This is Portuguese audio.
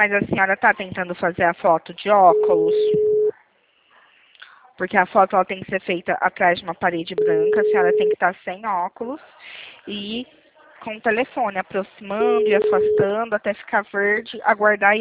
Mas a senhora tá tentando fazer a foto de óculos? Porque a foto ela tem que ser feita atrás de uma parede branca, a senhora tem que estar sem óculos e com o telefone aproximando e afastando até ficar verde, aguardar